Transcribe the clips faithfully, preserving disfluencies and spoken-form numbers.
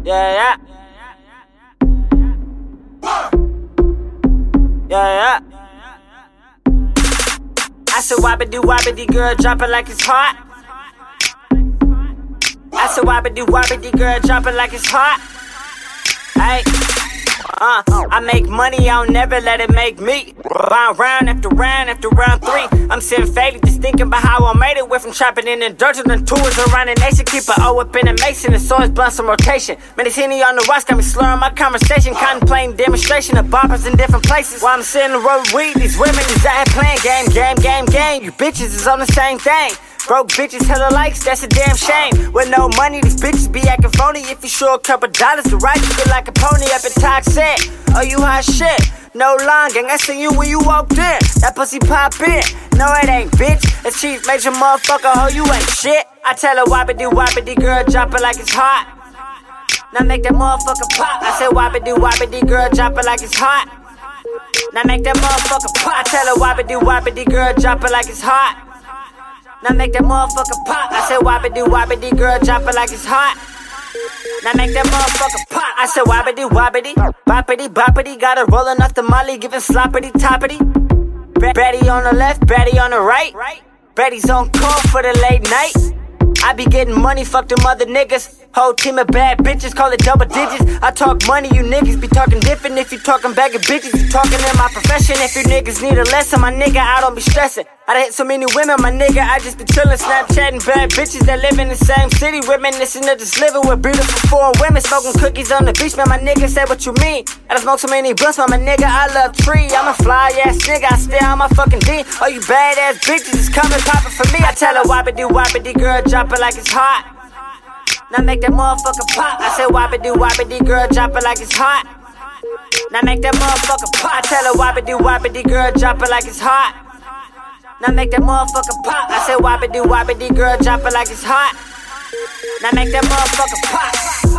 Yeah, yeah. Yeah, yeah. I said wabba-doo, wabba-dee, girl, drop it like it's hot. I said wabba-doo, wabba-dee, girl, drop it like it's hot. Hey. Uh, I make money, I'll never let it make me. Round, round after round after round three. I'm sitting faded, just thinking about how I made it. Went from trapping in the dirt to the tours around the nation. Keep a O up in the mason, it's always blunt some rotation. Man, this Henny on the rocks got me slurring my conversation. Contemplating demonstration of boppers in different places. While I'm sitting on the road with weed, these women is out here playing game, game, game, game. You bitches is on the same thing. Broke bitches, hella likes, that's a damn shame. With no money, these bitches be acting phony. If you show a couple dollars to ride, you feel like a pony up in toxic. Oh, you hot shit. No line, gang, I seen you when you walked in. That pussy pop in. No, it ain't, bitch. That chief major motherfucker, ho, you ain't shit. I tell her wabba-doo, wabba-dee, girl, drop it like it's hot. Now make that motherfucker pop. I said wabba-doo, wabba-dee, girl, drop it like it's hot. Now make that motherfucker pop. I tell her wabba-doo, wabba-dee, girl, drop it like it's hot. Now make that motherfucker pop. I said wabba-doo, wabba-dee, girl, drop it like it's hot. Now make that motherfucker pop. I said wabba-doo, wabba-dee, boppity, boppity. Got her rolling off the molly, giving sloppity, toppity. Betty on the left, Betty on the right. Betty's on call for the late night. I be getting money, fuck them other niggas. Whole team of bad bitches, call it double digits. I talk money, you niggas be talking different. If you talking bag of bitches, you talking in my profession. If you niggas need a lesson, my nigga, I don't be stressing. I done hit so many women, my nigga, I just be chillin', Snapchatting bad bitches that live in the same city. Reminiscing of just living with beautiful foreign women. Smoking cookies on the beach, man, my nigga say what you mean. I done smoke so many blunts, man, my nigga, I love tree. I'm a fly ass nigga, I stay on my fucking D. All you bad ass bitches is coming poppin' for me. I tell her wabba-doo, wabba-dee, girl, drop it like it's hot. Now make that motherfucker pop. I said wabba-doo, wabba-dee, girl, drop it like it's hot. Now make that motherfucker pop. I tell her wabba-doo, wabba-dee, girl, drop it like it's hot. Now make that motherfucker pop. I said wabba-doo, wabba-dee, girl, drop it like it's hot. Now make that motherfucker pop.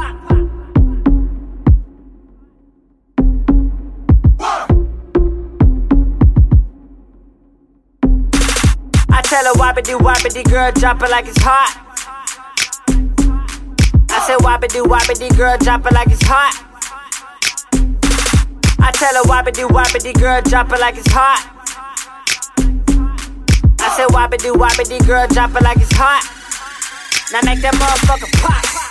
I tell her wabba-doo, wabba-dee, girl, drop it like it's hot. I said wabba-doo, wabba-dee, girl, drop it like it's hot. I tell her wabba-doo, wabba-dee, girl, drop it like it's hot. I said wabba-doo, wabba-dee, girl, drop it like it's hot. Now make that motherfucker pop.